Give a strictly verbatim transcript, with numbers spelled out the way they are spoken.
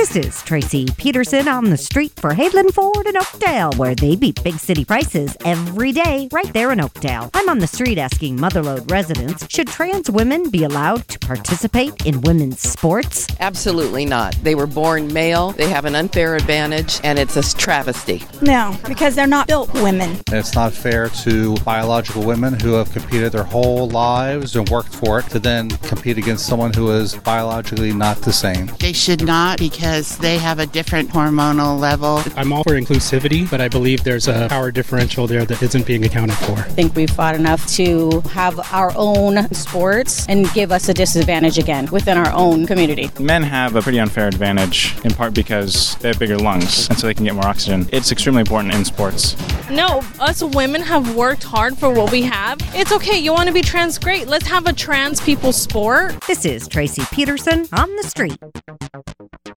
This is Tracy Peterson on the street for Hayden Ford in Oakdale, where they beat big city prices every day right there in Oakdale. I'm on the street asking Motherlode residents, should trans women be allowed to participate in women's sports? Absolutely not. They were born male, they have an unfair advantage, and it's a travesty. No, because they're not built women. It's not fair to biological women who have competed their whole lives and worked for it to then compete against someone who is biologically not the same. They should not, because they have a different hormonal level. I'm all for inclusivity, but I believe there's a power differential there that isn't being accounted for. I think we've fought enough to have our own sports and give us a disadvantage again within our own community. Men have a pretty unfair advantage, in part because they have bigger lungs, and so they can get more oxygen. It's extremely important in sports. No, us women have worked hard for what we have. It's okay, you want to be trans, great. Let's have a trans people sport. This is Tracy Peterson on the street.